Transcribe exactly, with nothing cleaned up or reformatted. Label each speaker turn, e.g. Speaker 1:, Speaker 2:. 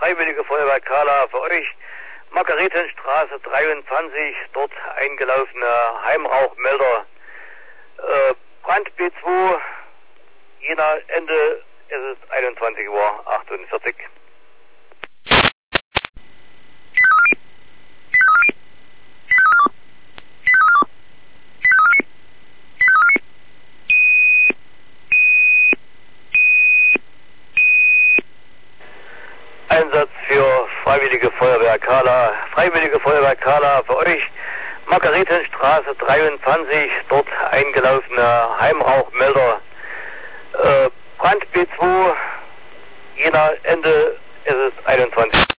Speaker 1: Freiwillige Feuerwehr Kala für euch. Margaretenstraße dreiundzwanzig, dort eingelaufene Heimrauchmelder. Äh, Brand B zwei, Jena Ende, es ist einundzwanzig Uhr achtundvierzig. Einsatz für Freiwillige Feuerwehr Kala. Freiwillige Feuerwehr Kala für euch. Margaretenstraße dreiundzwanzig, dort eingelaufene Heimrauchmelder. Äh, Brand B zwei, Jena Ende, es ist einundzwanzig.